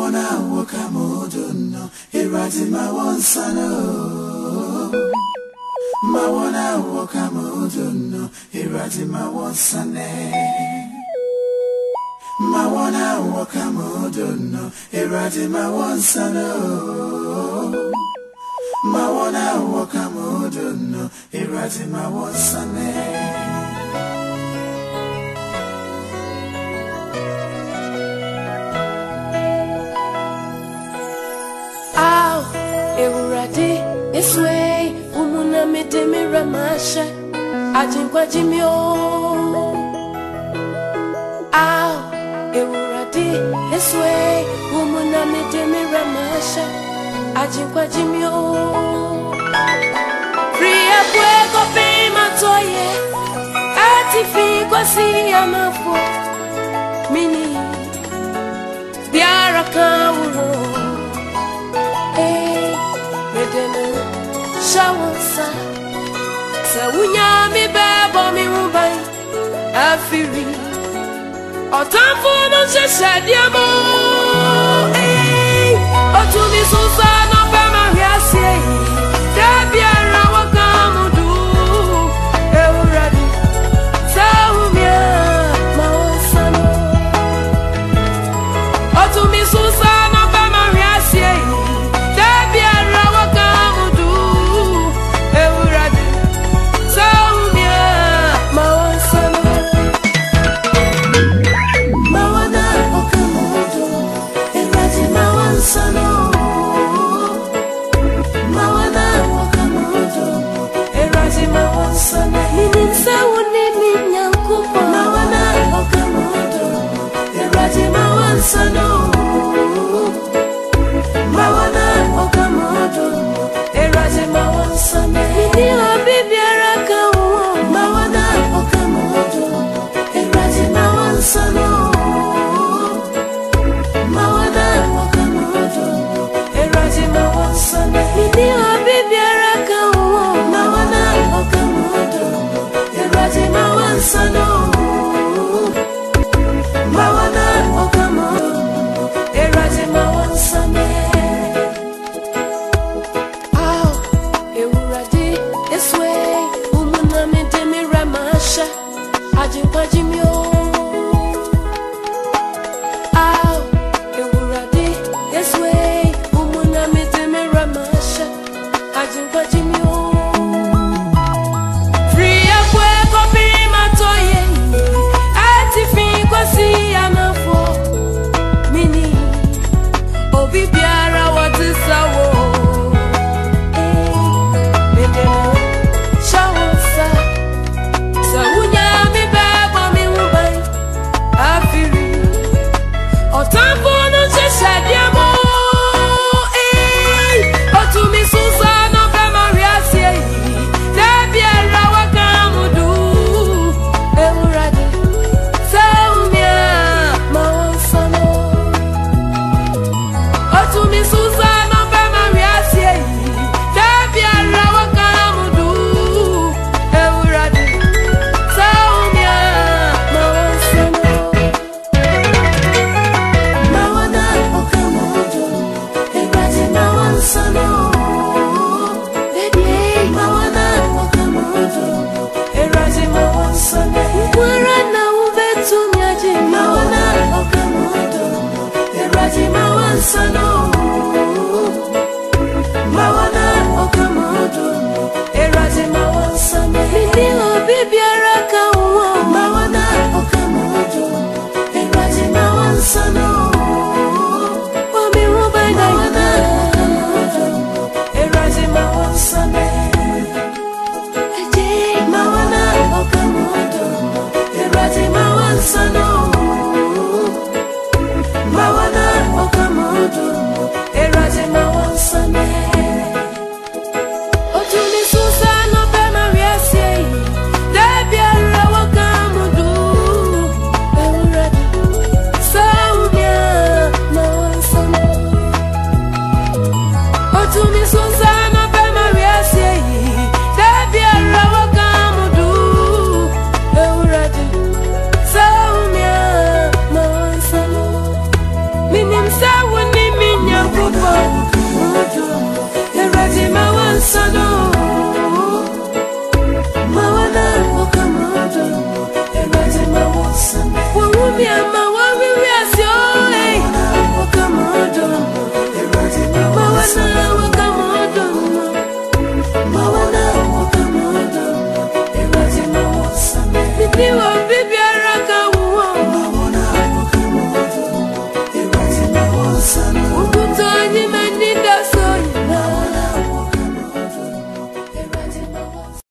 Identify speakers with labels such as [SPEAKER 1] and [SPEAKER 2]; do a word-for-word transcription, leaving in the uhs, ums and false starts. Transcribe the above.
[SPEAKER 1] Mawana wakamuduno, irati mawansano. Mawana wakamuduno, irati mawansane. Mawana wakamuduno, irati mawansano. Mawana wakamuduno, irati mawansane. This way, umuna me de me ramasha, ajinkwa jimyo. Ow, ewuradi. This way, umuna me de me ramasha, ajinkwa jimyo. Free up wego be matoye, ati fi kwa si amafo, mini biara kawuro. Shawansa sa unya mi bebo mi mbai afiri otamfo no shesha diamo eh otumi susa no pe ma hwiase da biara wakamudu ewuradi sa umia ma wonsano otumi susa no pe ma hwiase da biara Sano Mawana wakamodo eraje mawansane ni obibiara kawo Mawana wakamodo eraje mawansano Mawana wakamodo eraje mawansane ni obibiara kawo Mawana wakamodo eraje mawansano Mawana Mawana wakamodo eraje mawansano